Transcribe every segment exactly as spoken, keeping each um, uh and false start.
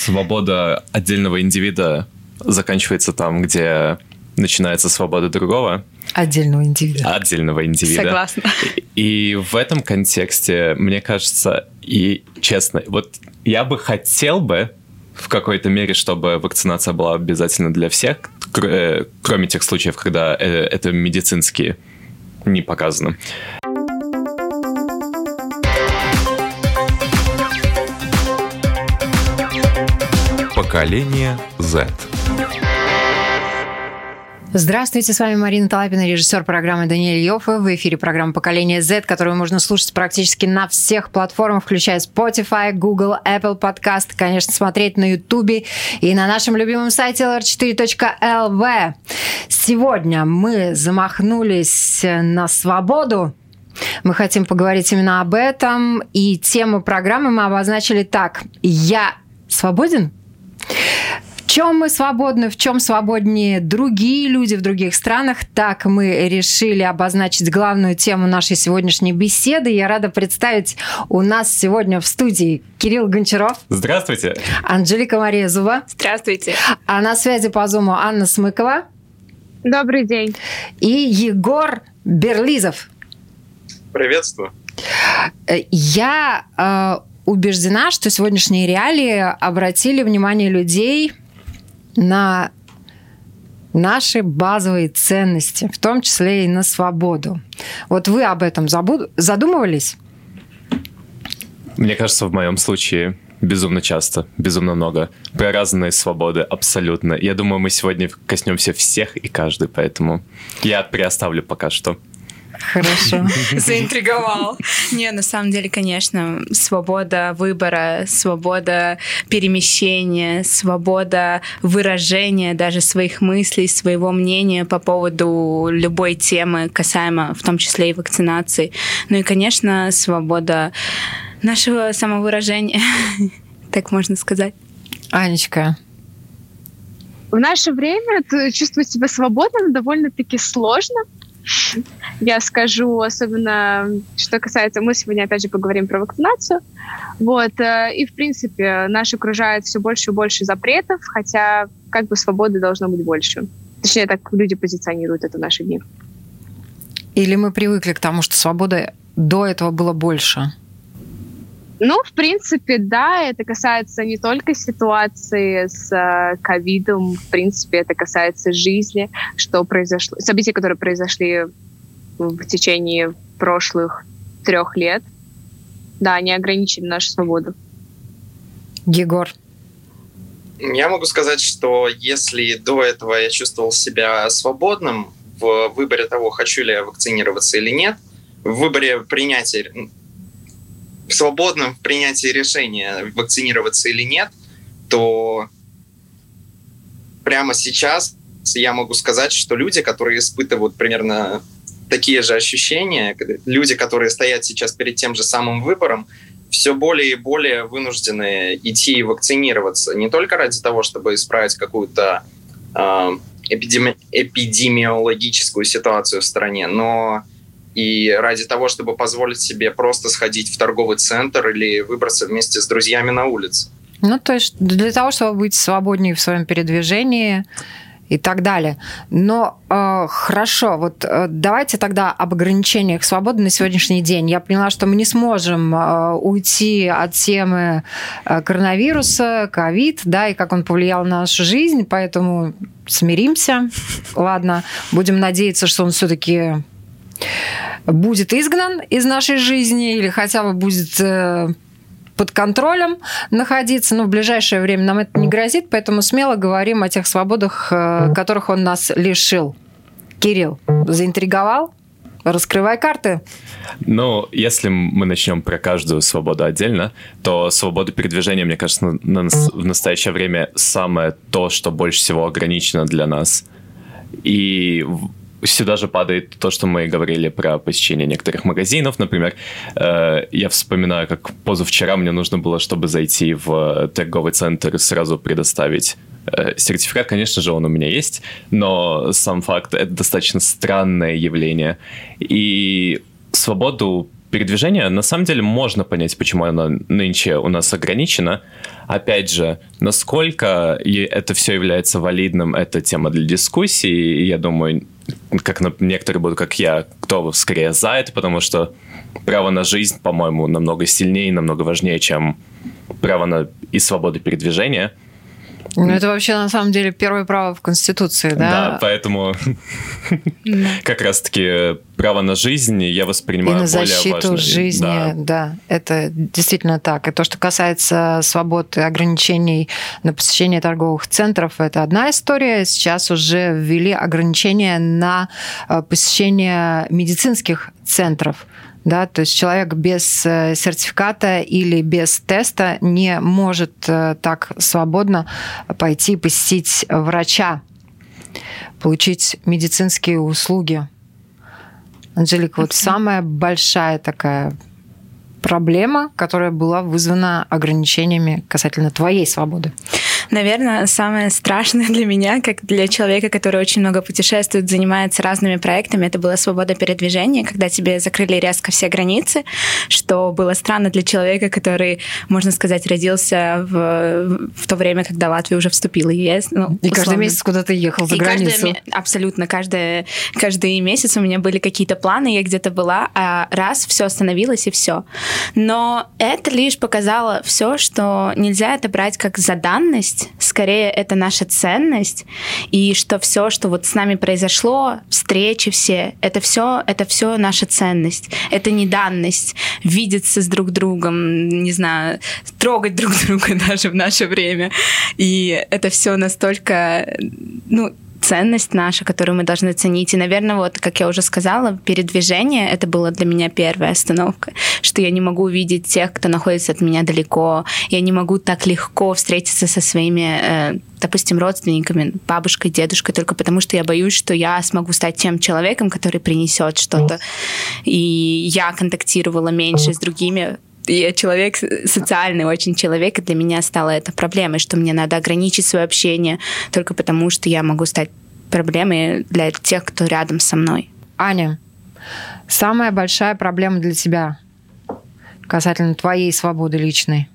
свобода отдельного индивида заканчивается там, где начинается свобода другого. Отдельного индивида. Отдельного индивида. Согласна. И, и в этом контексте, мне кажется, и честно, вот я бы хотел бы в какой-то мере, чтобы вакцинация была обязательна для всех, кр- кроме тех случаев, когда это медицински не показано. Поколение Z. Здравствуйте, с вами Марина Талапина, режиссер программы Даниэль Йоффе. В эфире программа «Поколение Z», которую можно слушать практически на всех платформах, включая Spotify, Google, Apple Podcast, конечно, смотреть на YouTube и на нашем любимом сайте эл эр четыре точка эл ви. Сегодня мы замахнулись на свободу. Мы хотим поговорить именно об этом, и тему программы мы обозначили так: «Я свободен?» В чем мы свободны, в чем свободнее другие люди в других странах, так мы решили обозначить главную тему нашей сегодняшней беседы. Я рада представить у нас сегодня в студии Кирилл Гончаров. Здравствуйте. Анжелика Мария Зуба. Здравствуйте. А на связи по Зуму Анна Смыкова. Добрый день. И Егор Берлизов. Приветствую. Я э, убеждена, что сегодняшние реалии обратили внимание людей на наши базовые ценности, в том числе и на свободу. Вот вы об этом забуд... задумывались? Мне кажется, в моем случае безумно часто, безумно много. Про разные свободы абсолютно. Я думаю, мы сегодня коснемся всех и каждой, поэтому я приоставлю пока что. Хорошо. Заинтриговал. Не, на самом деле, конечно, свобода выбора, свобода перемещения, свобода выражения даже своих мыслей, своего мнения по поводу любой темы, касаемо в том числе и вакцинации. Ну и, конечно, свобода нашего самовыражения, так можно сказать. Анечка. В наше время чувствовать себя свободным довольно-таки сложно. Я скажу, особенно что касается... Мы сегодня, опять же, поговорим про вакцинацию. Вот. И, в принципе, нас окружает все больше и больше запретов, хотя как бы свободы должно быть больше. Точнее, так люди позиционируют это в наши дни. Или мы привыкли к тому, что свободы до этого было больше? Ну, в принципе, да, это касается не только ситуации с ковидом, в принципе, это касается жизни, что произошло, событий, которые произошли в течение прошлых трех лет. Да, они ограничили нашу свободу. Егор. Я могу сказать, что если до этого я чувствовал себя свободным в выборе того, хочу ли я вакцинироваться или нет, в выборе принятия... свободным в принятии решения, вакцинироваться или нет, то прямо сейчас я могу сказать, что люди, которые испытывают примерно такие же ощущения, люди, которые стоят сейчас перед тем же самым выбором, все более и более вынуждены идти и вакцинироваться. Не только ради того, чтобы исправить какую-то э, эпидеми- эпидемиологическую ситуацию в стране, но и ради того, чтобы позволить себе просто сходить в торговый центр или выбраться вместе с друзьями на улицу. Ну, то есть для того, чтобы быть свободнее в своем передвижении и так далее. Но э, хорошо, вот э, давайте тогда об ограничениях свободы на сегодняшний день. Я поняла, что мы не сможем э, уйти от темы э, коронавируса, ковид, да, и как он повлиял на нашу жизнь, поэтому смиримся. Ладно, будем надеяться, что он все-таки будет изгнан из нашей жизни или хотя бы будет э, под контролем находиться, но в ближайшее время нам это не грозит, поэтому смело говорим о тех свободах, э, которых он нас лишил. Кирилл, заинтриговал? Раскрывай карты. Ну, если мы начнем про каждую свободу отдельно, то свобода передвижения, мне кажется, на, на, в настоящее время самое то, что больше всего ограничено для нас. И сюда же падает то, что мы говорили про посещение некоторых магазинов. Например, э, я вспоминаю, как позавчера мне нужно было, чтобы зайти в торговый центр, сразу предоставить э, сертификат. Конечно же, он у меня есть, но сам факт — это достаточно странное явление. И свободу передвижения, на самом деле можно понять, почему она нынче у нас ограничена. Опять же, насколько это все является валидным, это тема для дискуссии. И я думаю, как некоторые будут, как я, кто скорее за это, потому что право на жизнь, по-моему, намного сильнее и намного важнее, чем право на и свободу передвижения. Ну, это вообще, на самом деле, первое право в Конституции, да? Да, поэтому как раз-таки право на жизнь я воспринимаю более важно. И на защиту жизни, да, это действительно так. И то, что касается свобод и ограничений на посещение торговых центров, это одна история. Сейчас уже ввели ограничения на посещение медицинских центров. Да, то есть человек без сертификата или без теста не может так свободно пойти посетить врача, получить медицинские услуги. Анжелика, вот самая большая такая проблема, которая была вызвана ограничениями касательно твоей свободы. Наверное, самое страшное для меня, как для человека, который очень много путешествует, занимается разными проектами, это была свобода передвижения, когда тебе закрыли резко все границы, что было странно для человека, который, можно сказать, родился в, в то время, когда Латвия уже вступила в ЕС. Ну, и каждый месяц куда-то ехал за и границу. Каждый, абсолютно. Каждый, каждый месяц у меня были какие-то планы, я где-то была, а раз все остановилось и все. Но это лишь показало все, что нельзя это брать как за данность, скорее это наша ценность, и что все, что вот с нами произошло, встречи все, это все, это все наша ценность. Это не данность. Видеться с друг другом, не знаю, трогать друг друга даже в наше время. И это все настолько, ну, ценность наша, которую мы должны ценить. И, наверное, вот, как я уже сказала, передвижение — это была для меня первая остановка, что я не могу увидеть тех, кто находится от меня далеко. Я не могу так легко встретиться со своими, э, допустим, родственниками, бабушкой, дедушкой, только потому что я боюсь, что я смогу стать тем человеком, который принесет что-то. И я контактировала меньше с другими. Я человек, социальный очень человек, и для меня стало это проблемой, что мне надо ограничить свое общение только потому, что я могу стать проблемой для тех, кто рядом со мной. Аня, самая большая проблема для тебя касательно твоей свободы личной?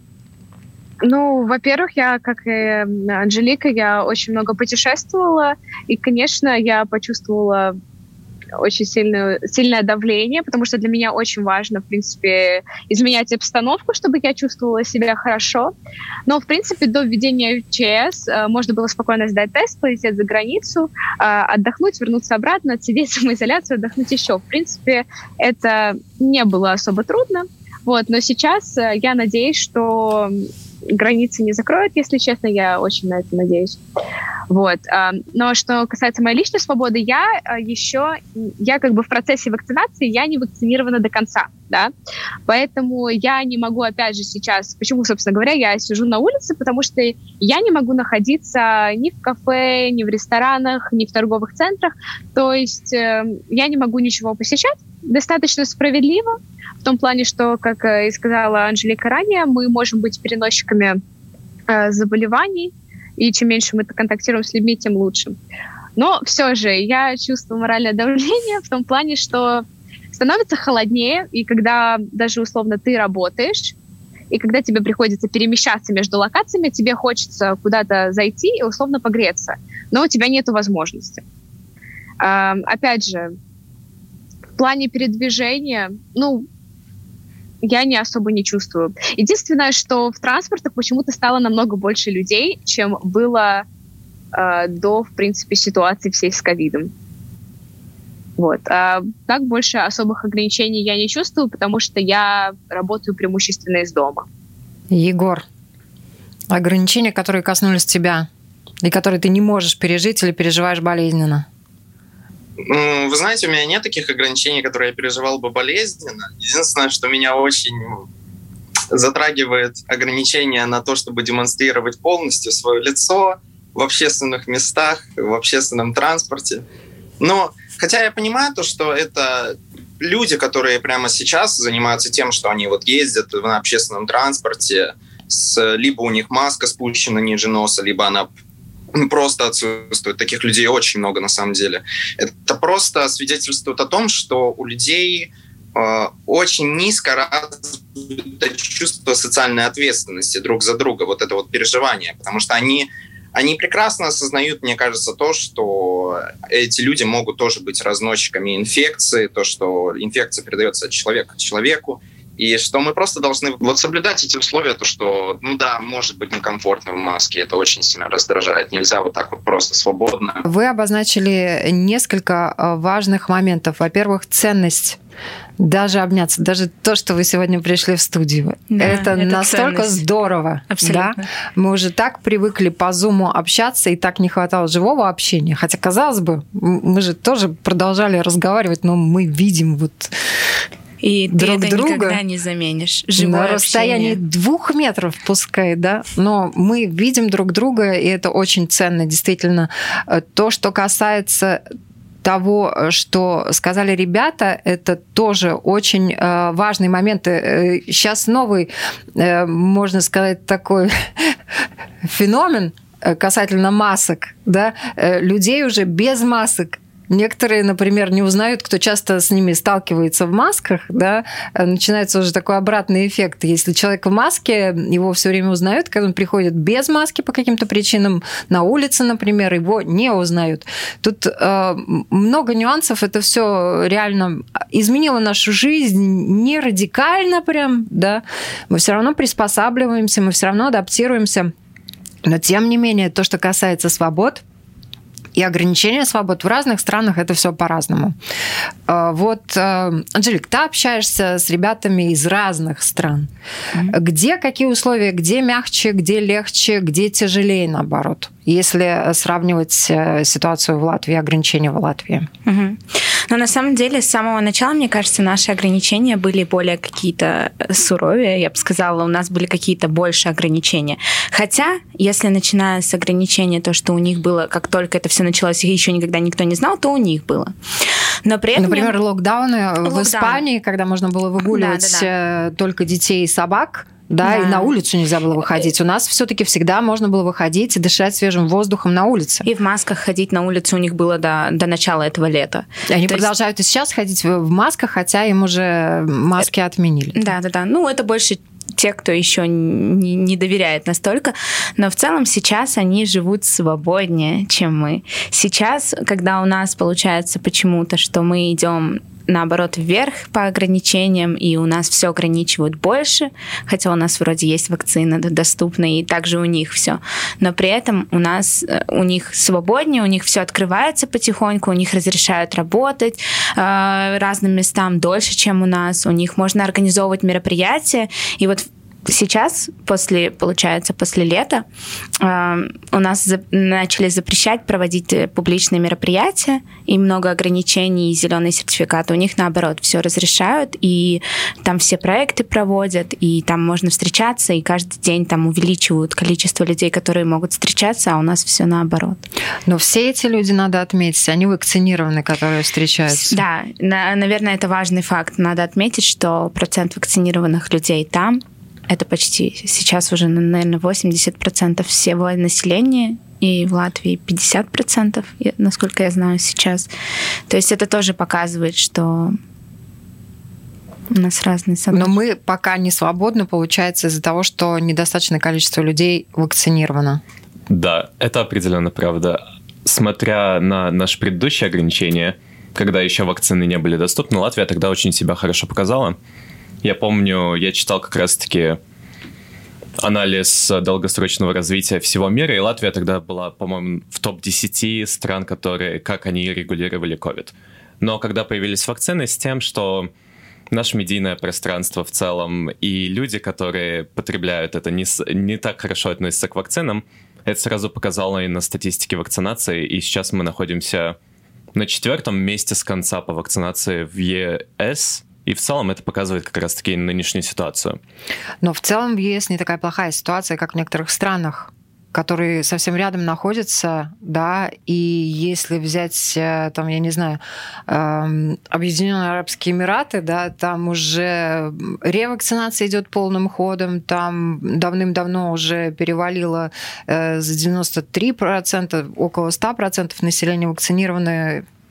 Ну, во-первых, я, как и Анжелика, я очень много путешествовала, и, конечно, я почувствовала очень сильное, сильное давление, потому что для меня очень важно, в принципе, изменять обстановку, чтобы я чувствовала себя хорошо. Но, в принципе, до введения ЧС э, можно было спокойно сдать тест, полететь за границу, э, отдохнуть, вернуться обратно, отсидеть самоизоляцию, отдохнуть еще. В принципе, это не было особо трудно. Вот, но сейчас э, я надеюсь, что границы не закроют, если честно, я очень на это надеюсь. Вот. Но что касается моей личной свободы, я еще, я как бы в процессе вакцинации, я не вакцинирована до конца, да, поэтому я не могу, опять же, сейчас, почему, собственно говоря, я сижу на улице, потому что я не могу находиться ни в кафе, ни в ресторанах, ни в торговых центрах, то есть я не могу ничего посещать, достаточно справедливо, в том плане, что, как и сказала Анжелика ранее, мы можем быть переносчиками э, заболеваний, и чем меньше мы контактируем с людьми, тем лучше. Но все же я чувствую моральное давление в том плане, что становится холоднее, и когда даже условно ты работаешь, и когда тебе приходится перемещаться между локациями, тебе хочется куда-то зайти и условно погреться, но у тебя нет возможности. Э, опять же, в плане передвижения, ну, я не особо не чувствую. Единственное, что в транспортах почему-то стало намного больше людей, чем было э, до, в принципе, ситуации всей с ковидом. Вот. А так больше особых ограничений я не чувствую, потому что я работаю преимущественно из дома. Егор, ограничения, которые коснулись тебя, и которые ты не можешь пережить или переживаешь болезненно? Вы знаете, у меня нет таких ограничений, которые я переживал бы болезненно. Единственное, что меня очень затрагивает ограничения на то, чтобы демонстрировать полностью свое лицо в общественных местах, в общественном транспорте. Но, хотя я понимаю то, что это люди, которые прямо сейчас занимаются тем, что они вот ездят на общественном транспорте, с, либо у них маска спущена ниже носа, либо она просто отсутствует. Таких людей очень много на самом деле. Это просто свидетельствует о том, что у людей очень низко развито чувство социальной ответственности друг за друга, вот это вот переживание, потому что они, они прекрасно осознают, мне кажется, то, что эти люди могут тоже быть разносчиками инфекции, то, что инфекция передается от человека к человеку, и что мы просто должны вот соблюдать эти условия, то, что, ну да, может быть некомфортно в маске, это очень сильно раздражает, нельзя вот так вот просто свободно. Вы обозначили несколько важных моментов. Во-первых, ценность. Даже обняться, даже то, что вы сегодня пришли в студию. Да, это, это настолько ценность. Здорово. Абсолютно. Да? Мы уже так привыкли по Зуму общаться, и так не хватало живого общения. Хотя, казалось бы, мы же тоже продолжали разговаривать, но мы видим вот... И друг ты это друга никогда не заменишь. Живое на расстоянии общение. двух метров, пускай, да, но мы видим друг друга, и это очень ценно, действительно. То, что касается того, что сказали ребята, это тоже очень важный момент. Сейчас новый, можно сказать, такой феномен касательно масок, да, людей уже без масок. Некоторые, например, не узнают, кто часто с ними сталкивается в масках, да, начинается уже такой обратный эффект. Если человек в маске, его все время узнают, когда он приходит без маски по каким-то причинам, на улице, например, его не узнают. Тут э, много нюансов, это все реально изменило нашу жизнь, не радикально прям, да, мы все равно приспосабливаемся, мы все равно адаптируемся, но тем не менее, то, что касается свобод, и ограничения свобод в разных странах, это все по-разному. Вот, Анжелик, ты общаешься с ребятами из разных стран. Mm-hmm. Где какие условия? Где мягче, где легче, где тяжелее, наоборот? Если сравнивать ситуацию в Латвии, ограничения в Латвии. Угу. Но на самом деле с самого начала, мне кажется, наши ограничения были более какие-то суровее. Я бы сказала, у нас были какие-то больше ограничения. Хотя, если начиная с ограничения, то, что у них было, как только это все началось, и еще никогда никто не знал, то у них было. Но при этом... Например, локдауны Локдаун. в Испании, когда можно было выгуливать да, да, да. только детей и собак. Да, да, и на улицу нельзя было выходить. У нас все-таки всегда можно было выходить и дышать свежим воздухом на улице. И в масках ходить на улицу у них было до, до начала этого лета. И они То продолжают есть... и сейчас ходить в масках, хотя им уже маски отменили. Да, да, да. Ну, это больше те, кто еще не, не доверяет настолько. Но в целом сейчас они живут свободнее, чем мы. Сейчас, когда у нас получается почему-то, что мы идем наоборот, вверх по ограничениям, и у нас все ограничивают больше, хотя у нас вроде есть вакцина доступна, и также у них все. Но при этом у нас, у них свободнее, у них все открывается потихоньку, у них разрешают работать э, разным местам дольше, чем у нас, у них можно организовывать мероприятия, и вот сейчас, после, получается, после лета, э, у нас за, начали запрещать проводить публичные мероприятия, и много ограничений, и зеленый сертификат. У них, наоборот, все разрешают, и там все проекты проводят, и там можно встречаться, и каждый день там увеличивают количество людей, которые могут встречаться, а у нас все наоборот. Но все эти люди, надо отметить, они вакцинированы, которые встречаются. Да, на, наверное, это важный факт. Надо отметить, что процент вакцинированных людей там, это почти сейчас уже, наверное, восемьдесят процентов всего населения, и в Латвии пятьдесят процентов, насколько я знаю сейчас. То есть это тоже показывает, что у нас разные согласия. Но мы пока не свободны, получается, из-за того, что недостаточное количество людей вакцинировано. Да, это определенно правда. Смотря на наши предыдущие ограничения, когда еще вакцины не были доступны, Латвия тогда очень себя хорошо показала. Я помню, я читал как раз-таки анализ долгосрочного развития всего мира, и Латвия тогда была, по-моему, в топ десяти стран, которые, как они регулировали ковид. Но когда появились вакцины, с тем, что наше медийное пространство в целом и люди, которые потребляют это, не, не так хорошо относятся к вакцинам, это сразу показало и на статистике вакцинации, и сейчас мы находимся на четвертом месте с конца по вакцинации в ЕС. И в целом это показывает как раз-таки нынешнюю ситуацию. Но в целом в ЕС не такая плохая ситуация, как в некоторых странах, которые совсем рядом находятся, да, и если взять, там, я не знаю, Объединенные Арабские Эмираты, да, там уже ревакцинация идет полным ходом, там давным-давно уже перевалило за девяносто три процента, около сто процентов населения вакцинированы.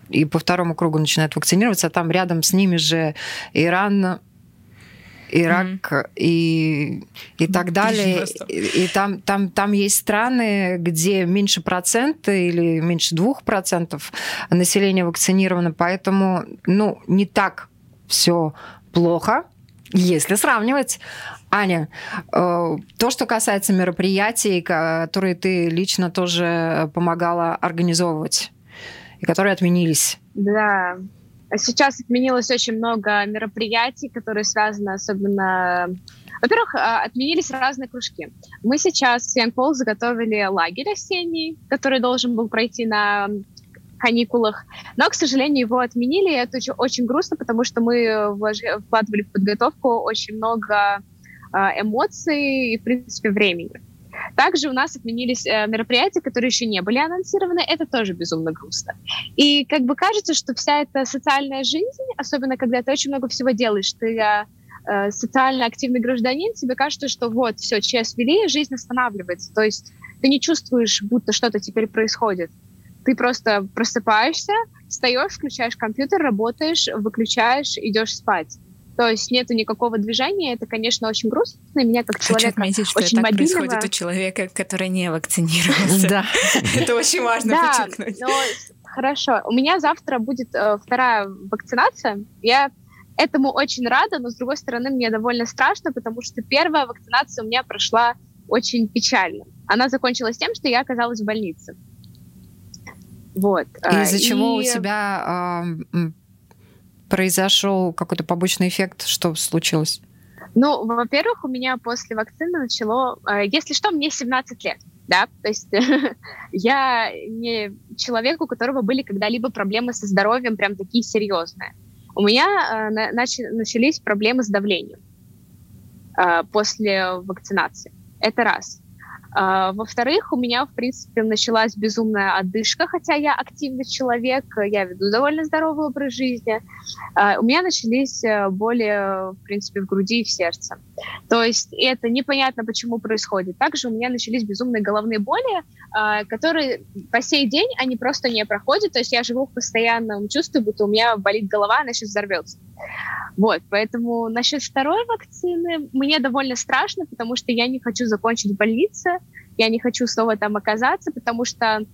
и по второму кругу начинают вакцинироваться, а там рядом с ними же Иран, Ирак mm-hmm. и, и так далее. И, и там, там, там есть страны, где меньше процента или меньше двух процентов населения вакцинировано, поэтому ну, не так все плохо, если сравнивать. Аня, то, что касается мероприятий, которые ты лично тоже помогала организовывать, и которые отменились. Да. Сейчас отменилось очень много мероприятий, которые связаны особенно... Во-первых, отменились разные кружки. Мы сейчас с Young Pol заготовили лагерь осенний, который должен был пройти на каникулах, но, к сожалению, его отменили, и это очень, очень грустно, потому что мы вкладывали в подготовку очень много эмоций и, в принципе, времени. Также у нас отменились э, мероприятия, которые еще не были анонсированы. Это тоже безумно грустно. И как бы кажется, что вся эта социальная жизнь, особенно когда ты очень много всего делаешь, ты э, социально активный гражданин, тебе кажется, что вот, все, ЧС ввели, жизнь останавливается. То есть ты не чувствуешь, будто что-то теперь происходит. Ты просто просыпаешься, встаешь, включаешь компьютер, работаешь, выключаешь, идешь спать. То есть нету никакого движения, это, конечно, очень грустно. Меня как человека отметить, что очень так мобильного... происходит у человека, который не вакцинировался. Да. Это очень важно подчеркнуть. Да, хорошо. У меня завтра будет вторая вакцинация. Я этому очень рада, но, с другой стороны, мне довольно страшно, потому что первая вакцинация у меня прошла очень печально. Она закончилась тем, что я оказалась в больнице. Вот. Из-за чего у тебя... произошел какой-то побочный эффект? Что случилось? Ну, во-первых, у меня после вакцины начало... Если что, мне семнадцать лет, да? То есть я не человек, у которого были когда-либо проблемы со здоровьем прям такие серьезные. У меня начались проблемы с давлением после вакцинации. Это раз. Во-вторых, у меня, в принципе, началась безумная одышка, хотя я активный человек, я веду довольно здоровый образ жизни. У меня начались боли, в принципе, в груди и в сердце. То есть это непонятно, почему происходит. Также у меня начались безумные головные боли, которые по сей день, они просто не проходят. То есть я живу в постоянном чувстве, будто у меня болит голова, она сейчас взорвется. Вот, поэтому насчет второй вакцины мне довольно страшно, потому что я не хочу закончить в больнице, я не хочу снова там оказаться, потому что, э,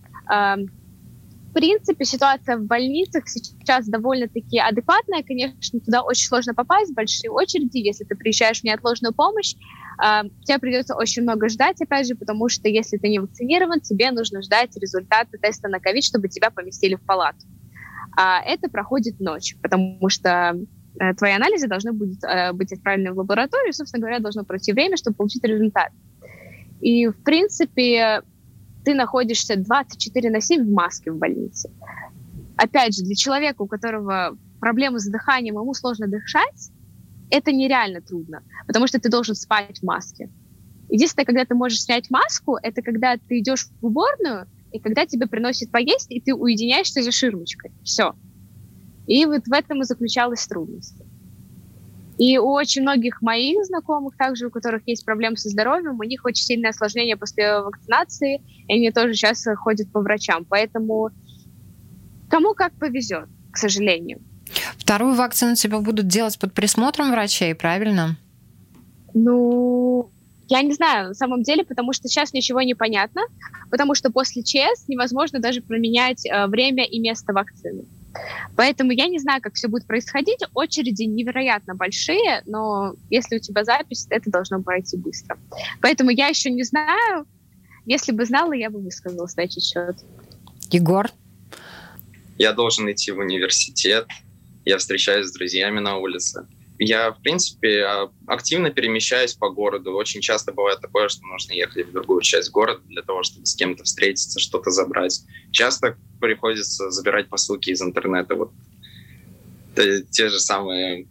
в принципе, ситуация в больницах сейчас довольно-таки адекватная. Конечно, туда очень сложно попасть, большие очереди. Если ты приезжаешь в неотложную помощь, э, тебе придется очень много ждать, опять же, потому что если ты не вакцинирован, тебе нужно ждать результаты теста на ковид, чтобы тебя поместили в палату. А это проходит ночью, потому что твои анализы должны быть, э, быть отправлены в лабораторию, собственно говоря, должно пройти время, чтобы получить результат. И, в принципе, ты находишься двадцать четыре на семь в маске в больнице. Опять же, для человека, у которого проблемы с дыханием, ему сложно дышать, это нереально трудно, потому что ты должен спать в маске. Единственное, когда ты можешь снять маску, это когда ты идешь в уборную, и когда тебе приносят поесть, и ты уединяешься за ширмочкой. Все. И вот в этом и заключалась трудность. И у очень многих моих знакомых, также у которых есть проблемы со здоровьем, у них очень сильное осложнение после вакцинации, и они тоже сейчас ходят по врачам. Поэтому кому как повезет, к сожалению. Вторую вакцину тебе будут делать под присмотром врачей, правильно? Ну, я не знаю, на самом деле, потому что сейчас ничего не понятно, потому что после ЧС невозможно даже променять э, время и место вакцины. Поэтому я не знаю, как все будет происходить. Очереди невероятно большие, но если у тебя запись, это должно пройти быстро. Поэтому я еще не знаю. Если бы знала, я бы высказала на этот счет. Егор? Я должен идти в университет. Я встречаюсь с друзьями на улице. Я, в принципе, активно перемещаюсь по городу. Очень часто бывает такое, что нужно ехать в другую часть города для того, чтобы с кем-то встретиться, что-то забрать. Часто приходится забирать посылки из интернета. Вот те же самые,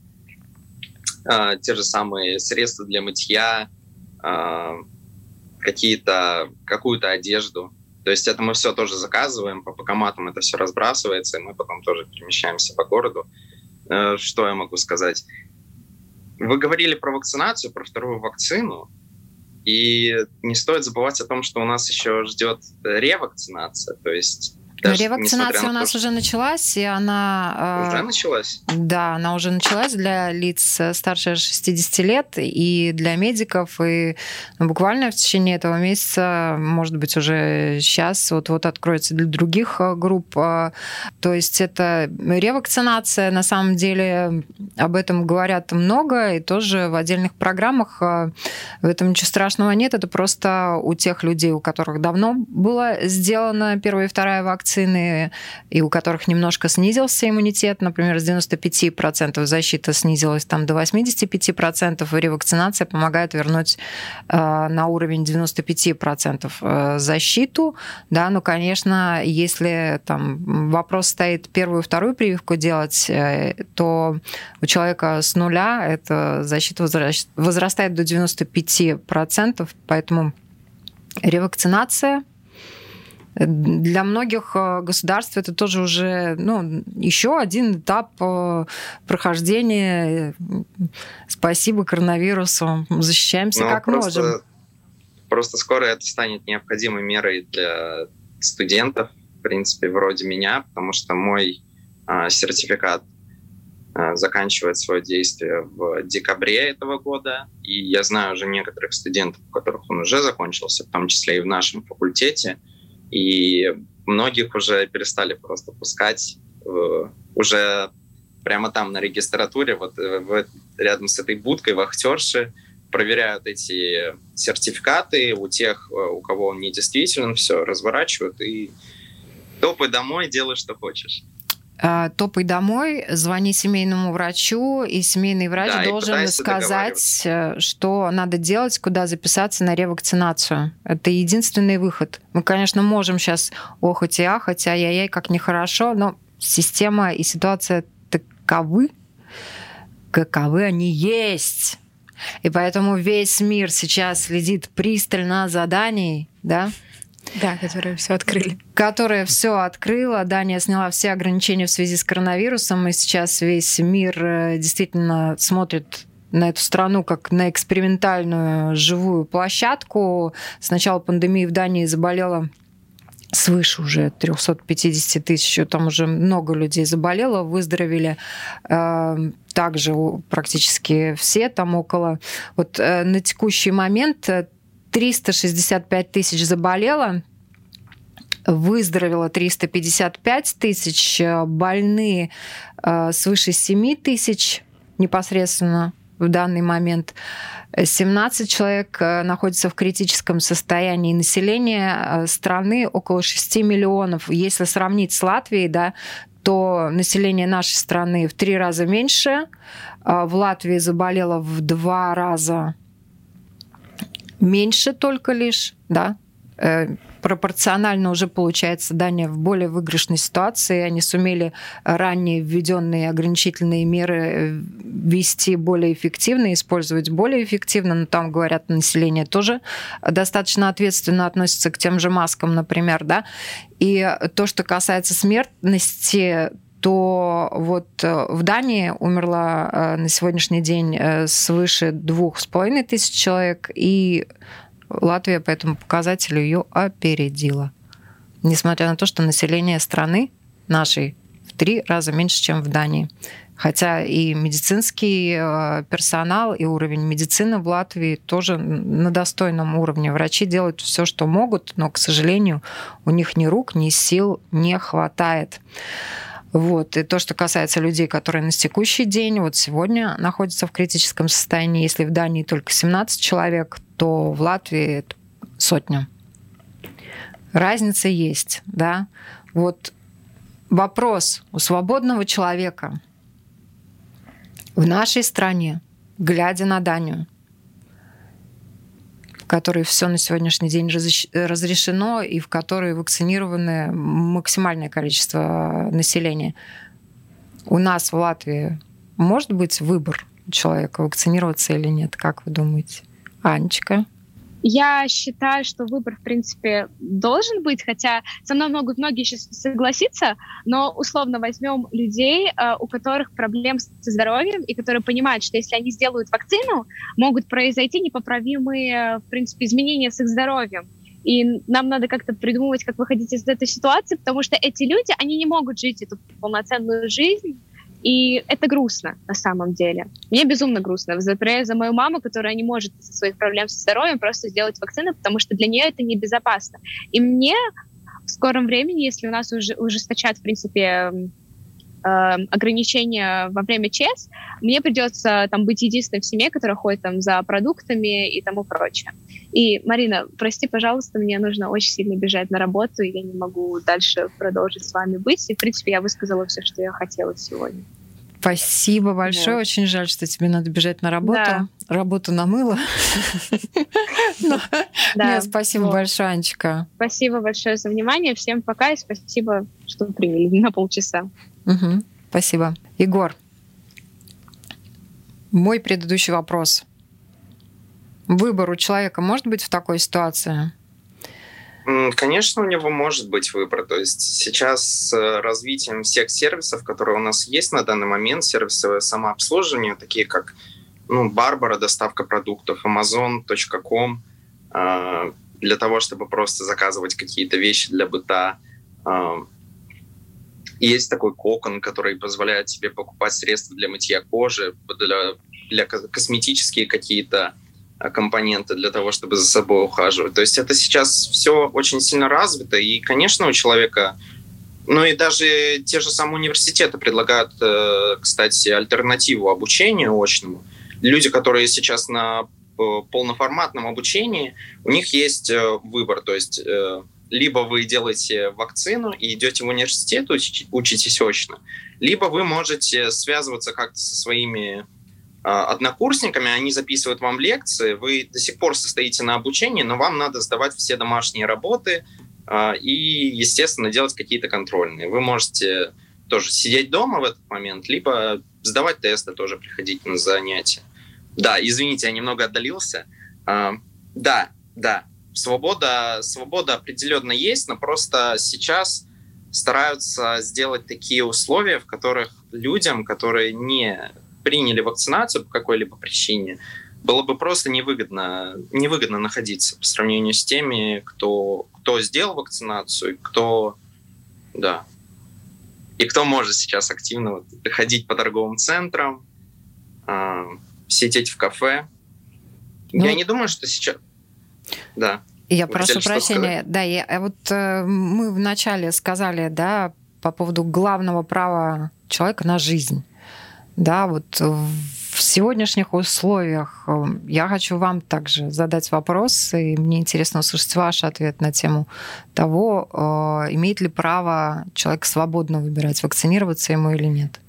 а, те же самые средства для мытья, а, какие-то, какую-то одежду. То есть это мы все тоже заказываем, по покоматам это все разбрасывается, и мы потом тоже перемещаемся по городу. Что я могу сказать? Вы говорили про вакцинацию, про вторую вакцину, и не стоит забывать о том, что у нас еще ждет ревакцинация, то есть Даже Ревакцинация у нас то, уже началась, и она... Уже началась? Да, она уже началась для лиц старше шестидесяти лет и для медиков, и ну, буквально в течение этого месяца, может быть, уже сейчас вот-вот откроется для других групп. То есть это ревакцинация, на самом деле об этом говорят много, и тоже в отдельных программах. В этом ничего страшного нет, это просто у тех людей, у которых давно была сделана первая и вторая вакцина, и у которых немножко снизился иммунитет, например, с девяноста пяти процентов защита снизилась там, до восьмидесяти пяти процентов, и ревакцинация помогает вернуть э, на уровень девяноста пяти процентов э, защиту. Да, ну, конечно, если там вопрос стоит первую и вторую прививку делать, э, то у человека с нуля эта защита возрастает до девяноста пяти процентов, поэтому ревакцинация для многих государств это тоже уже ну, еще один этап прохождения. Спасибо коронавирусу. Защищаемся ну, как просто, можем. Просто скоро это станет необходимой мерой для студентов, в принципе, вроде меня, потому что мой а, сертификат а, заканчивает свое действие в декабре этого года. И я знаю уже некоторых студентов, у которых он уже закончился, в том числе и в нашем факультете. И многих уже перестали просто пускать э, уже прямо там на регистратуре, вот в, рядом с этой будкой вахтерши проверяют эти сертификаты у тех, у кого он недействителен, все разворачивают и топай домой, делай, что хочешь. Топай домой, звони семейному врачу, и семейный врач да, должен сказать, что надо делать, куда записаться на ревакцинацию. Это единственный выход. Мы, конечно, можем сейчас охать и ахать, ай-яй-яй, как нехорошо, но система и ситуация таковы, каковы они есть. И поэтому весь мир сейчас следит пристально за Данией, да? Да, которые все открыли. Которая все открыла. Дания сняла все ограничения в связи с коронавирусом, и сейчас весь мир действительно смотрит на эту страну как на экспериментальную живую площадку. С начала пандемии в Дании заболело свыше уже триста пятьдесят тысяч, там уже много людей заболело, выздоровели также практически все, там около... Вот на текущий момент триста шестьдесят пять тысяч заболело, выздоровело триста пятьдесят пять тысяч, больные свыше семь тысяч непосредственно в данный момент. семнадцать человек находятся в критическом состоянии. Население страны около шести миллионов. Если сравнить с Латвией, да, то население нашей страны в три раза меньше. В Латвии заболело в два раза меньше только лишь, да, пропорционально уже получается Дания в более выигрышной ситуации. Они сумели ранее введенные ограничительные меры вести более эффективно, использовать более эффективно. Но там, говорят, население тоже достаточно ответственно относится к тем же маскам, например, да. И то, что касается смертности, то вот в Дании умерло на сегодняшний день свыше двух с половиной тысяч человек, и Латвия по этому показателю ее опередила. Несмотря на то, что население страны нашей в три раза меньше, чем в Дании. Хотя и медицинский персонал, и уровень медицины в Латвии тоже на достойном уровне. Врачи делают все, что могут, но, к сожалению, у них ни рук, ни сил не хватает. Вот. И то, что касается людей, которые на текущий день, вот сегодня находятся в критическом состоянии, если в Дании только семнадцать человек, то в Латвии это сотня. Разница есть, да. Вот вопрос у свободного человека в нашей стране, глядя на Данию, в которой все на сегодняшний день разрешено и в которой вакцинировано максимальное количество населения. У нас в Латвии может быть выбор человека, вакцинироваться или нет? Как вы думаете? Анечка? Я считаю, что выбор, в принципе, должен быть, хотя со мной могут многие сейчас согласиться, но условно возьмем людей, у которых проблем со здоровьем, и которые понимают, что если они сделают вакцину, могут произойти непоправимые, в принципе, изменения с их здоровьем. и нам надо как-то придумывать, как выходить из этой ситуации, потому что эти люди, они не могут жить эту полноценную жизнь, и это грустно на самом деле. Мне безумно грустно. Например, за мою маму, которая не может из-за своих проблем со здоровьем просто сделать вакцину, потому что для нее это небезопасно. И мне в скором времени, если у нас уже ужесточат, в принципе, ограничения во время ЧС, мне придется там быть единственной в семье, которая ходит там за продуктами и тому прочее. И, Марина, прости, пожалуйста, мне нужно очень сильно бежать на работу, и я не могу дальше продолжить с вами быть. И, в принципе, я высказала все, что я хотела сегодня. Спасибо большое. Вот. Очень жаль, что тебе надо бежать на работу. Да. Работу намыла. Спасибо большое, Анечка. Спасибо большое за внимание. Всем пока и спасибо, что приняли на полчаса. Угу, спасибо. Егор, мой предыдущий вопрос. Выбор у человека может быть в такой ситуации? Конечно, у него может быть выбор. То есть сейчас с развитием всех сервисов, которые у нас есть на данный момент, сервисы самообслуживания, такие как ну, Барбара, доставка продуктов, амазон точка ком, э, для того, чтобы просто заказывать какие-то вещи для быта. Э, Есть такой Кокон, который позволяет тебе покупать средства для мытья кожи, для, для косметические какие-то компоненты для того, чтобы за собой ухаживать. То есть это сейчас все очень сильно развито, и, конечно, у человека... Ну и даже те же самые университеты предлагают, кстати, альтернативу обучению очному. Люди, которые сейчас на полноформатном обучении, у них есть выбор, то есть... Либо вы делаете вакцину и идете в университет, учитесь очно, либо вы можете связываться как-то со своими э, однокурсниками, они записывают вам лекции, вы до сих пор состоите на обучении, но вам надо сдавать все домашние работы э, и, естественно, делать какие-то контрольные. Вы можете тоже сидеть дома в этот момент, либо сдавать тесты, тоже приходить на занятия. Да, извините, я немного отдалился. Э, да, да. Свобода, свобода определенно есть, но просто сейчас стараются сделать такие условия, в которых людям, которые не приняли вакцинацию по какой-либо причине, было бы просто невыгодно, невыгодно находиться по сравнению с теми, кто, кто сделал вакцинацию, кто, да, и кто может сейчас активно вот, ходить по торговым центрам, э, сидеть в кафе. Ну, я не думаю, что сейчас... Да. Я Вы прошу прощения. Да, я, вот э, мы вначале сказали, да, по поводу главного права человека на жизнь. Да, вот в сегодняшних условиях я хочу вам также задать вопрос, и мне интересно услышать ваш ответ на тему того, э, имеет ли право человек свободно выбирать, вакцинироваться ему или нет.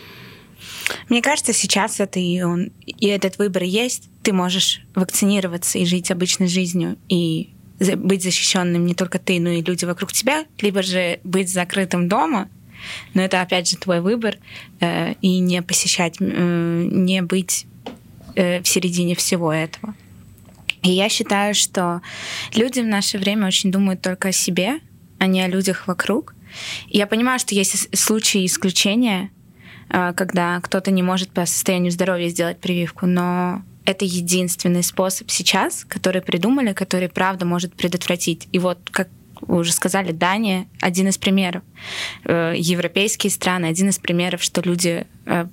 Мне кажется, сейчас это и, он, и этот выбор есть. Ты можешь вакцинироваться и жить обычной жизнью, и быть защищенным не только ты, но и люди вокруг тебя, либо же быть закрытым дома, но это, опять же, твой выбор, э, и не посещать, э, не быть э, в середине всего этого. И я считаю, что люди в наше время очень думают только о себе, а не о людях вокруг. И я понимаю, что есть случаи исключения, когда кто-то не может по состоянию здоровья сделать прививку, но это единственный способ сейчас, который придумали, который, правда, может предотвратить. И вот, как вы уже сказали, Дания — один из примеров. Европейские страны — один из примеров, что люди,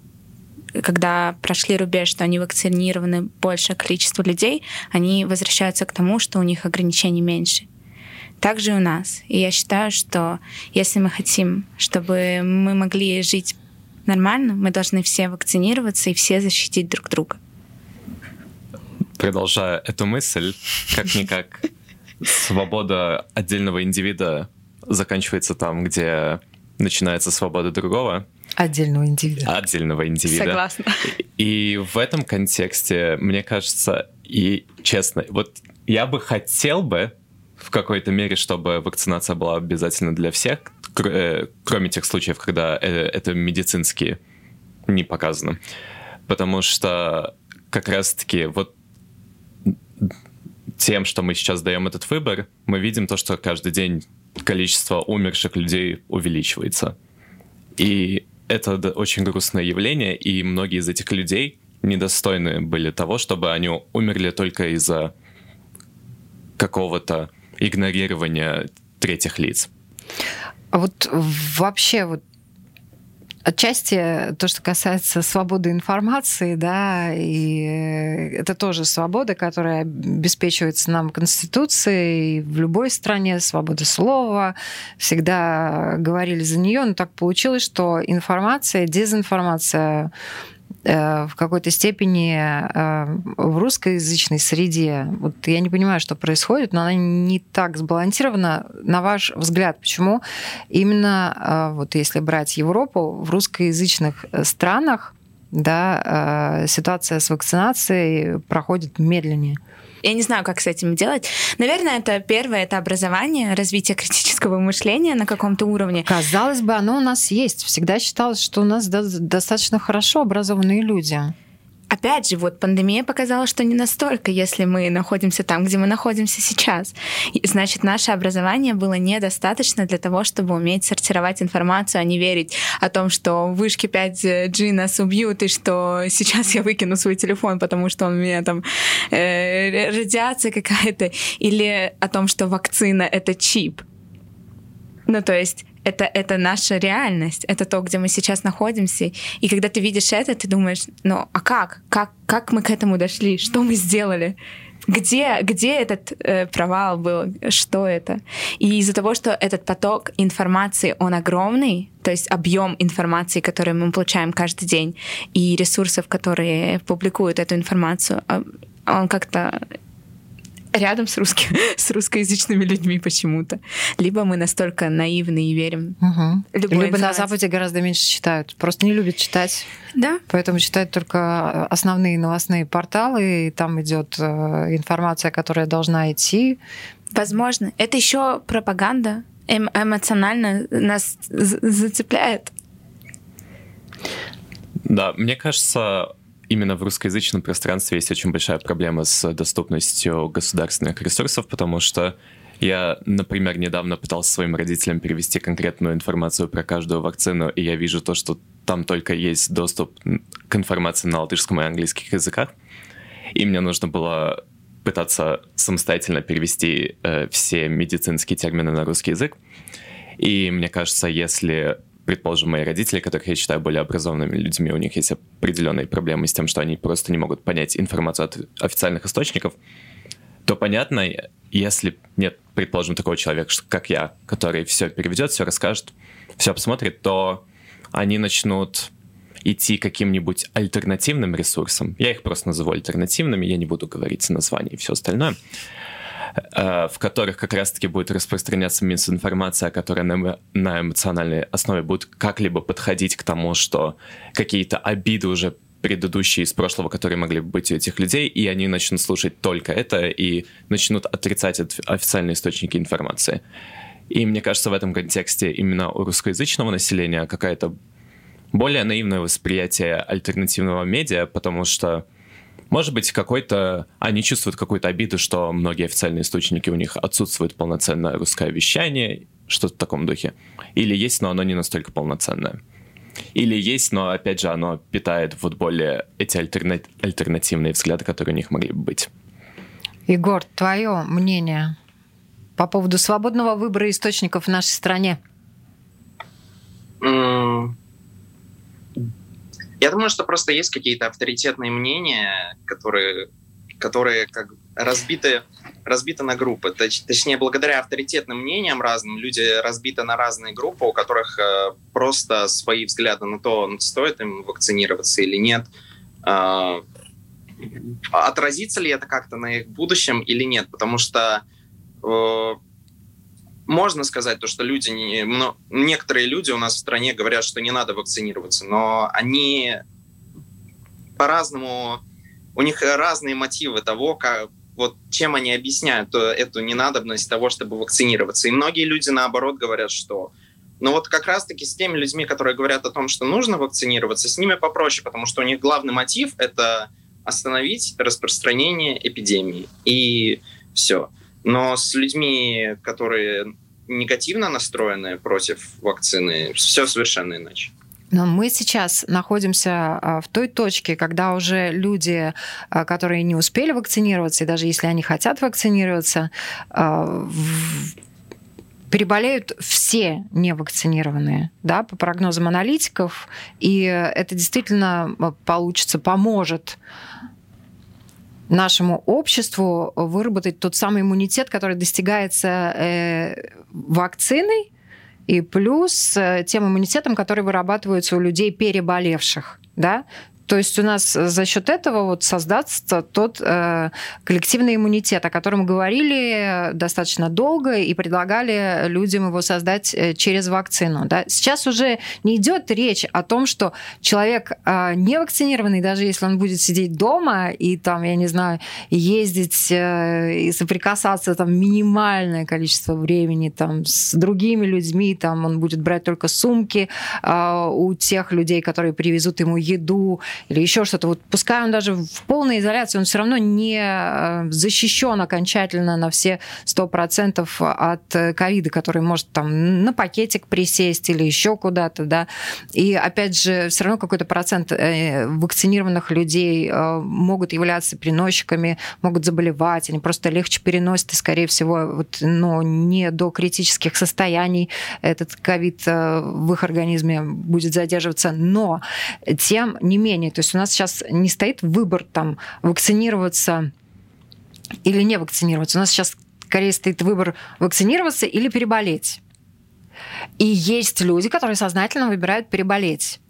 когда прошли рубеж, что они вакцинированы большее количество людей, они возвращаются к тому, что у них ограничений меньше. Так же и у нас. И я считаю, что если мы хотим, чтобы мы могли жить нормально, мы должны все вакцинироваться и все защитить друг друга. Продолжая эту мысль, как-никак свобода отдельного индивида заканчивается там, где начинается свобода другого. Отдельного индивида. Отдельного индивида. Согласна. И в этом контексте, мне кажется, и честно, вот я бы хотел бы в какой-то мере, чтобы вакцинация была обязательна для всех, кроме тех случаев, когда это медицински не показано. Потому что как раз-таки вот тем, что мы сейчас даем этот выбор, мы видим то, что каждый день количество умерших людей увеличивается. И это очень грустное явление, и многие из этих людей недостойны были того, чтобы они умерли только из-за какого-то игнорирования третьих лиц. А вот вообще вот отчасти то, что касается свободы информации, да, и это тоже свобода, которая обеспечивается нам Конституцией в любой стране, свобода слова, всегда говорили за нее, но так получилось, что информация, дезинформация в какой-то степени в русскоязычной среде. Вот я не понимаю, что происходит, но она не так сбалансирована. На ваш взгляд, почему именно, вот если брать Европу, в русскоязычных странах, да, ситуация с вакцинацией проходит медленнее? Я не знаю, как с этим делать. Наверное, это первое, это образование, развитие критического мышления на каком-то уровне. Казалось бы, оно у нас есть. Всегда считалось, что у нас достаточно хорошо образованные люди. Опять же, вот пандемия показала, что не настолько, если мы находимся там, где мы находимся сейчас. И, значит, наше образование было недостаточно для того, чтобы уметь сортировать информацию, а не верить о том, что вышки пять джи нас убьют, и что сейчас я выкину свой телефон, потому что у меня там э, радиация какая-то, или о том, что вакцина — это чип. Ну, то есть это, это наша реальность, это то, где мы сейчас находимся. И когда ты видишь это, ты думаешь, ну, а как? Как, как мы к этому дошли? Что мы сделали? Где, где этот э, провал был? Что это? И из-за того, что этот поток информации, он огромный, то есть объем информации, который мы получаем каждый день, и ресурсов, которые публикуют эту информацию, он как-то рядом с, русским, с русскоязычными людьми почему-то. Либо мы настолько наивны и верим. Угу. Либо на Западе гораздо меньше читают. Просто не любят читать. Да. Поэтому читают только основные новостные порталы, и там идет информация, которая должна идти. Возможно. Это еще пропаганда эм- эмоционально нас зацепляет. Да, мне кажется, именно в русскоязычном пространстве есть очень большая проблема с доступностью государственных ресурсов, потому что я, например, недавно пытался своим родителям перевести конкретную информацию про каждую вакцину, и я вижу то, что там только есть доступ к информации на латышском и английских языках, и мне нужно было пытаться самостоятельно перевести э, все медицинские термины на русский язык. И мне кажется, если, предположим, мои родители, которых я считаю более образованными людьми, у них есть определенные проблемы с тем, что они просто не могут понять информацию от официальных источников, то понятно, если нет, предположим, такого человека, как я, который все переведет, все расскажет, все посмотрит, то они начнут идти каким-нибудь альтернативным ресурсам. Я их просто назову альтернативными, я не буду говорить названия и все остальное, в которых как раз-таки будет распространяться мисинформация, которая на, на эмоциональной основе будет как-либо подходить к тому, что какие-то обиды уже предыдущие из прошлого, которые могли бы быть у этих людей, и они начнут слушать только это и начнут отрицать официальные источники информации. И мне кажется, в этом контексте именно у русскоязычного населения какая-то более наивное восприятие альтернативного медиа, потому что, может быть, какой-то... Они чувствуют какую-то обиду, что многие официальные источники у них отсутствует полноценное русское вещание, что-то в таком духе. Или есть, но оно не настолько полноценное. Или есть, но, опять же, оно питает вот более эти альтерна... альтернативные взгляды, которые у них могли бы быть. Егор, твое мнение по поводу свободного выбора источников в нашей стране? Mm. Я думаю, что просто есть какие-то авторитетные мнения, которые, которые как разбиты, разбиты на группы. Точ, точнее, благодаря авторитетным мнениям разным люди разбиты на разные группы, у которых э, просто свои взгляды на то, стоит им вакцинироваться или нет. Э, отразится ли это как-то на их будущем или нет? Потому что э, можно сказать то, что люди, не, ну, некоторые люди у нас в стране говорят, что не надо вакцинироваться, но они по-разному, у них разные мотивы того, как, вот, чем они объясняют эту ненадобность того, чтобы вакцинироваться. И многие люди, наоборот, говорят, что... Но вот как раз-таки с теми людьми, которые говорят о том, что нужно вакцинироваться, с ними попроще, потому что у них главный мотив — это остановить распространение эпидемии. И все. Но с людьми, которые негативно настроены против вакцины, все совершенно иначе. Но мы сейчас находимся в той точке, когда уже люди, которые не успели вакцинироваться, и даже если они хотят вакцинироваться, переболеют все невакцинированные, да, по прогнозам аналитиков, и это действительно получится, поможет нашему обществу выработать тот самый иммунитет, который достигается вакциной, и плюс тем иммунитетом, который вырабатывается у людей, переболевших, да. То есть у нас за счет этого вот создастся тот э, коллективный иммунитет, о котором говорили достаточно долго и предлагали людям его создать через вакцину. Да? Сейчас уже не идет речь о том, что человек э, не вакцинированный, даже если он будет сидеть дома и там, я не знаю, ездить э, и соприкасаться там минимальное количество времени там с другими людьми, там он будет брать только сумки э, у тех людей, которые привезут ему еду, или еще что-то. Вот пускай он даже в полной изоляции, он все равно не защищен окончательно на все сто процентов от ковида, который может там на пакетик присесть или еще куда-то, да. И опять же, все равно какой-то процент вакцинированных людей могут являться переносчиками, могут заболевать, они просто легче переносят, и, скорее всего, вот, но не до критических состояний этот ковид в их организме будет задерживаться. Но, тем не менее, то есть у нас сейчас не стоит выбор там вакцинироваться или не вакцинироваться. У нас сейчас скорее стоит выбор вакцинироваться или переболеть. И есть люди, которые сознательно выбирают переболеть.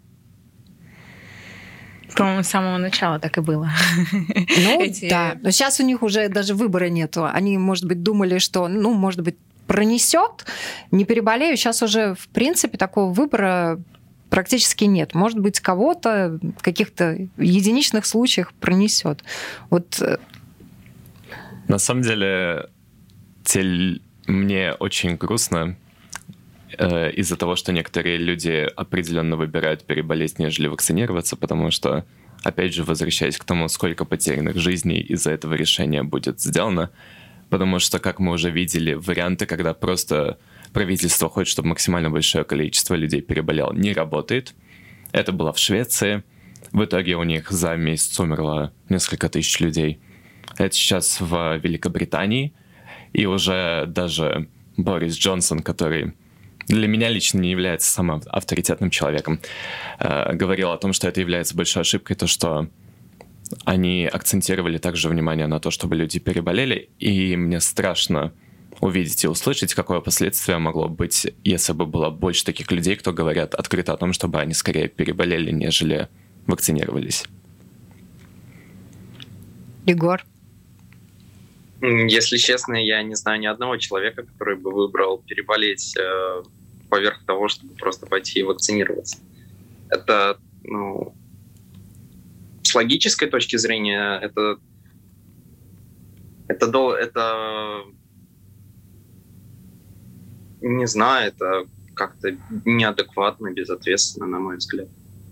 По-моему, с самого начала так и было. Ну, Эти... да. Но сейчас у них уже даже выбора нету. Они, может быть, думали, что, ну, может быть, пронесет, не переболею. Сейчас уже, в принципе, такого выбора практически нет. Может быть, кого-то в каких-то единичных случаях пронесет. Вот. На самом деле, тель... мне очень грустно э, из-за того, что некоторые люди определенно выбирают переболеть, нежели вакцинироваться, потому что, опять же, возвращаясь к тому, сколько потерянных жизней из-за этого решения будет сделано, потому что, как мы уже видели, варианты, когда просто правительство хочет, чтобы максимально большое количество людей переболело, не работает. Это было в Швеции. В итоге у них за месяц умерло несколько тысяч людей. Это сейчас в Великобритании. И уже даже Борис Джонсон, который для меня лично не является самым авторитетным человеком, э, говорил о том, что это является большой ошибкой, то, что они акцентировали также внимание на то, чтобы люди переболели. И мне страшно увидеть и услышать, какое последствие могло быть, если бы было больше таких людей, кто говорят открыто о том, чтобы они скорее переболели, нежели вакцинировались. Егор? Если честно, я не знаю ни одного человека, который бы выбрал переболеть э, поверх того, чтобы просто пойти и вакцинироваться. Это, ну, с логической точки зрения, это, это, это, это не знаю, это как-то неадекватно, безответственно, на мой взгляд.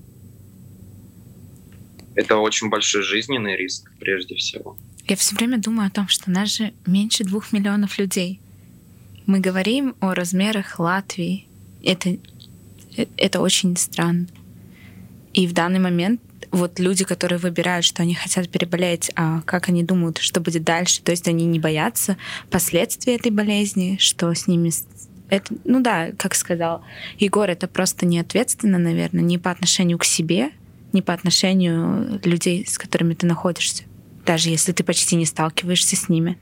Это очень большой жизненный риск, прежде всего. Я все время думаю о том, что нас же меньше двух миллионов людей. Мы говорим о размерах Латвии. Это, это очень странно. И в данный момент вот люди, которые выбирают, что они хотят переболеть, а как они думают, что будет дальше, то есть они не боятся последствий этой болезни, что с ними... Это, ну да, как сказал Егор, это просто неответственно, наверное, не по отношению к себе, не по отношению людей, с которыми ты находишься, даже если ты почти не сталкиваешься с ними.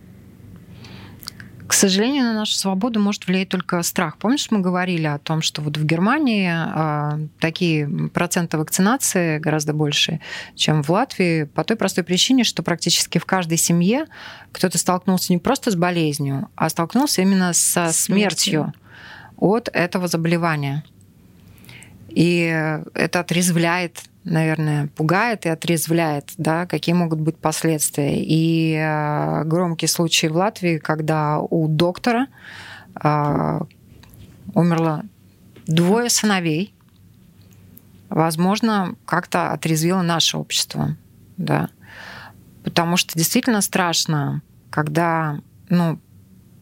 К сожалению, на нашу свободу может влиять только страх. Помнишь, мы говорили о том, что вот в Германии э, такие проценты вакцинации гораздо больше, чем в Латвии, по той простой причине, что практически в каждой семье кто-то столкнулся не просто с болезнью, а столкнулся именно со смертью, смертью от этого заболевания. И это отрезвляет, наверное, пугает и отрезвляет, да, какие могут быть последствия. И э, громкий случай в Латвии, когда у доктора э, умерло двое сыновей, возможно, как-то отрезвило наше общество, да. Потому что действительно страшно, когда, ну,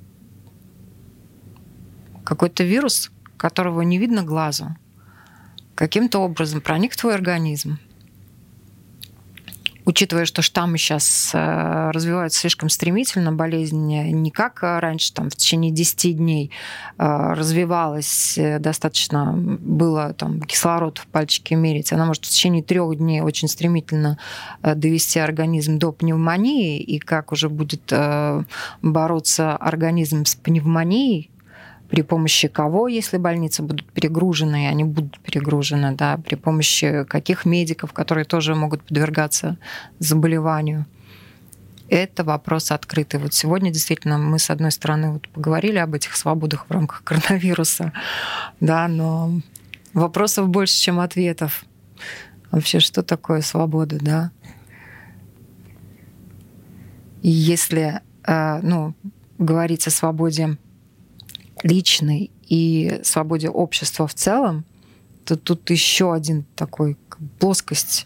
какой-то вирус, которого не видно глазу, каким-то образом проник в твой организм, учитывая, что штаммы сейчас развиваются слишком стремительно, болезнь не как раньше, там, в течение десяти дней развивалась, достаточно было там, кислород в пальчике мерить, она может в течение трех дней очень стремительно довести организм до пневмонии, и как уже будет бороться организм с пневмонией, при помощи кого, если больницы будут перегружены, и они будут перегружены, да, при помощи каких медиков, которые тоже могут подвергаться заболеванию. Это вопрос открытый. Вот сегодня действительно мы, с одной стороны, вот поговорили об этих свободах в рамках коронавируса, да, но вопросов больше, чем ответов. Вообще, что такое свобода, да? И если, ну, говорить о свободе личной и свободе общества в целом, то тут еще один такой плоскость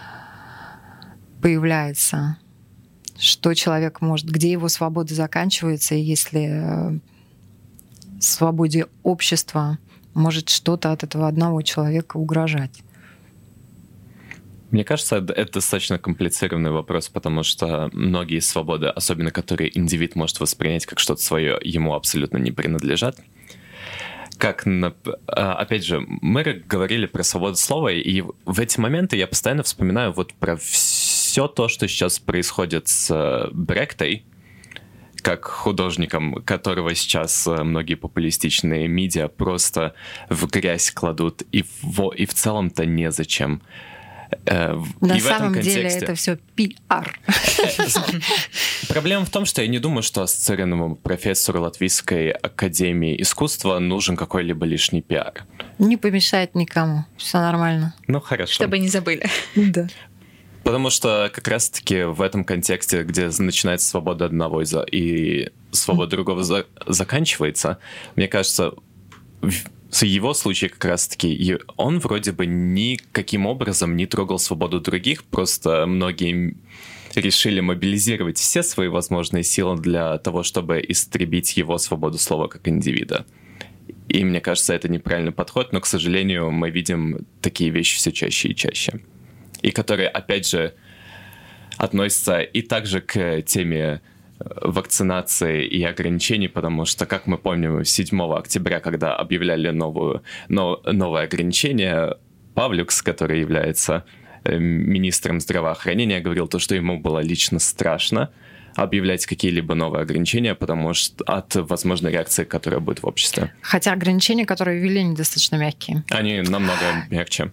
появляется, что человек может, где его свобода заканчивается, и если свободе общества может что-то от этого одного человека угрожать. Мне кажется, это достаточно комплицированный вопрос, потому что многие свободы, особенно которые индивид может воспринять как что-то свое, ему абсолютно не принадлежат. Как, опять же, мы говорили про свободу слова, и в эти моменты я постоянно вспоминаю вот про все то, что сейчас происходит с Брехтой, как художником, которого сейчас многие популистичные медиа просто в грязь кладут, и в, и в целом-то незачем. На и самом контексте... деле это все пиар. Проблема в том, что я не думаю, что ассоциированному профессору Латвийской академии искусства нужен какой-либо лишний пиар. Не помешает никому, все нормально. Ну, хорошо. Чтобы не забыли. Да. Потому что как раз-таки в этом контексте, где начинается свобода одного и свобода другого за... заканчивается, мне кажется, в его случае как раз-таки он вроде бы никаким образом не трогал свободу других, просто многие решили мобилизировать все свои возможные силы для того, чтобы истребить его свободу слова как индивида. И мне кажется, это неправильный подход, но, к сожалению, мы видим такие вещи все чаще и чаще. И которые, опять же, относятся и также к теме вакцинации и ограничений, потому что, как мы помним, седьмого октября, когда объявляли новую, но, новое ограничение, Павлюкс, который является министром здравоохранения, говорил то, что ему было лично страшно объявлять какие-либо новые ограничения, потому что от возможной реакции, которая будет в обществе. Хотя ограничения, которые ввели, недостаточно мягкие. Они намного мягче.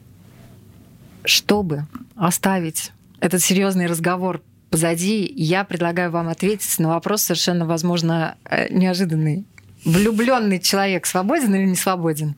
Чтобы оставить этот серьезный разговор позади, я предлагаю вам ответить на вопрос совершенно, возможно, неожиданный. Влюбленный человек свободен или не свободен?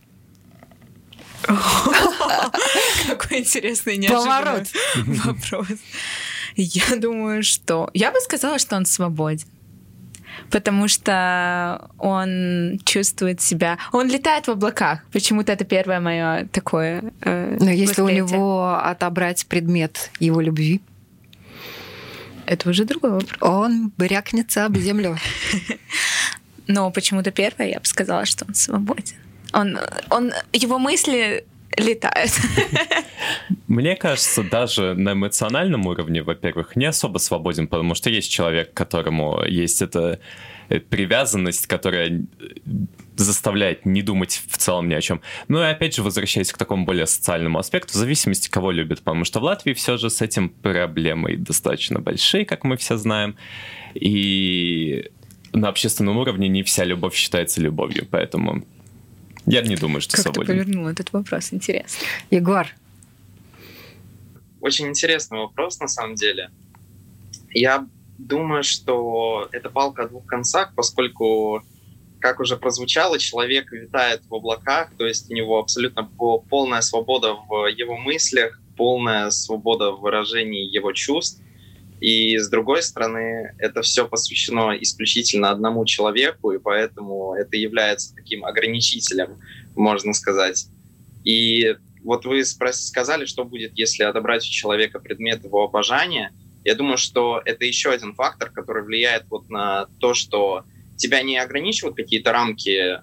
Какой интересный, неожиданный вопрос. Я думаю, что... Я бы сказала, что он свободен. Потому что он чувствует себя... Он летает в облаках. Почему-то это первое мое такое э, Но если у него отобрать предмет его любви, это уже другой вопрос. Он брякнется об землю. Но почему-то первое, я бы сказала, что он свободен. Он, он, его мысли летают. Мне кажется, даже на эмоциональном уровне, во-первых, не особо свободен, потому что есть человек, к которому есть эта привязанность, которая заставляет не думать в целом ни о чем. Ну и опять же, возвращаясь к такому более социальному аспекту, в зависимости, кого любят, потому что в Латвии все же с этим проблемы достаточно большие, как мы все знаем, и на общественном уровне не вся любовь считается любовью, поэтому я не думаю, что как свободен. Как ты повернул этот вопрос, интересно. Егор. Очень интересный вопрос, на самом деле. Я думаю, что это палка о двух концах, поскольку, как уже прозвучало, человек витает в облаках, то есть у него абсолютно полная свобода в его мыслях, полная свобода в выражении его чувств. И, с другой стороны, это все посвящено исключительно одному человеку, и поэтому это является таким ограничителем, можно сказать. И вот вы сказали, что будет, если отобрать у человека предмет его обожания. Я думаю, что это еще один фактор, который влияет вот на то, что тебя не ограничивают какие-то рамки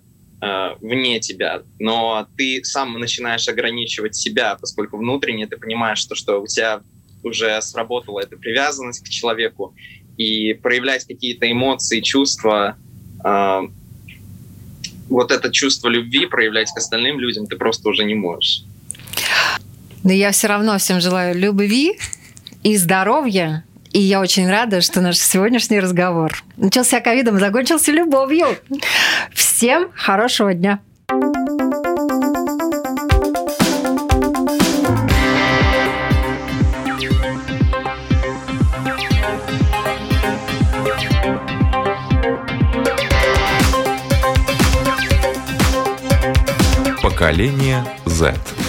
э, вне тебя, но ты сам начинаешь ограничивать себя, поскольку внутренне ты понимаешь, что, что у тебя уже сработала эта привязанность к человеку, и проявлять какие-то эмоции, чувства, э, вот это чувство любви проявлять к остальным людям ты просто уже не можешь. Да я все равно всем желаю любви и здоровья. И я очень рада, что наш сегодняшний разговор начался ковидом, закончился любовью. Всем хорошего дня. Поколение Z.